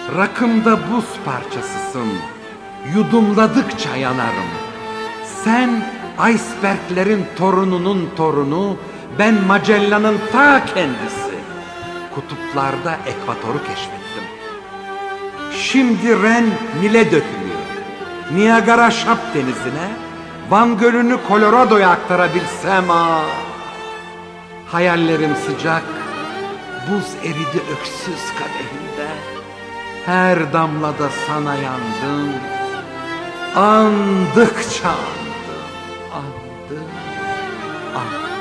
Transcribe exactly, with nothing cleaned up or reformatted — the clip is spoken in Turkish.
Rakımda buz parçasısın, yudumladıkça yanarım. Sen iceberglerin torununun torunu, ben Magellan'ın ta kendisi. Kutuplarda ekvatoru keşfettim. Şimdi Ren Nil'e dökülüyor. Niagara Şap denizine, Van Gölü'nü Colorado'ya aktarabilsem ah! Hayallerim sıcak, buz eridi öksüz kadehimde. Her damlada sana yandım, andıkça andım, andım, andım.